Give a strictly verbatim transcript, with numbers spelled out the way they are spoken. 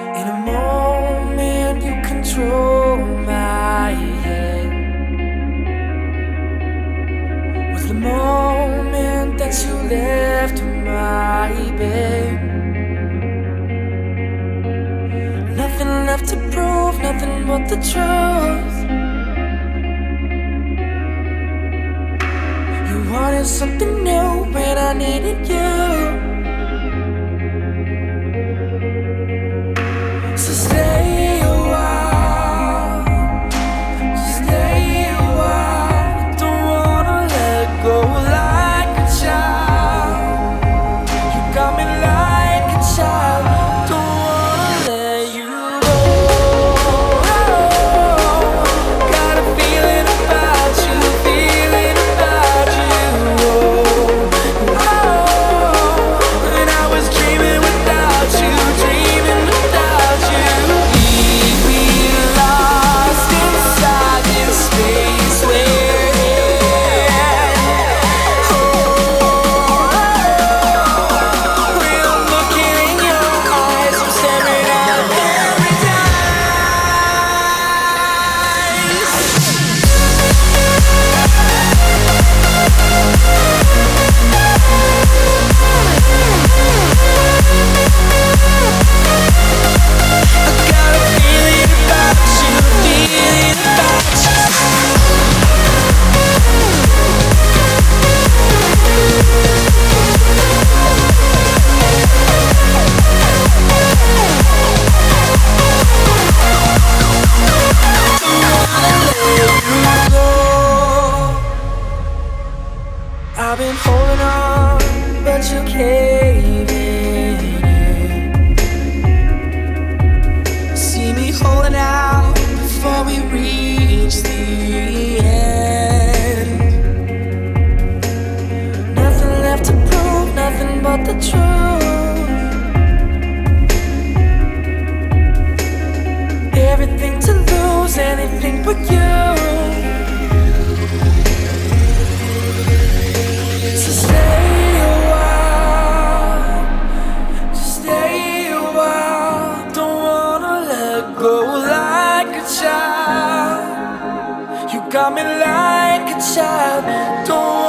In a moment, you control my head. Was the moment that you left my bed. Nothing left to prove, nothing but the truth. You wanted something new when I needed you. So stay a while, stay a while. Don't wanna let go like a child. You got me like a child. Don't wanna let you go. Got a feeling about you, feeling about you. Oh, and I was dreaming without you, dreaming without you. Leave me lost inside this space we're in. When I'm looking in your eyes, I'm staring at paradise. I got a feeling about you, feeling about you. I've been holding on, but you caved in. See me holding out before we reach the end. Nothing left to prove, nothing but the truth. Everything to lose, anything but you. So stay a while, just stay a while. Don't wanna let go like a child. You got me like a child. Don't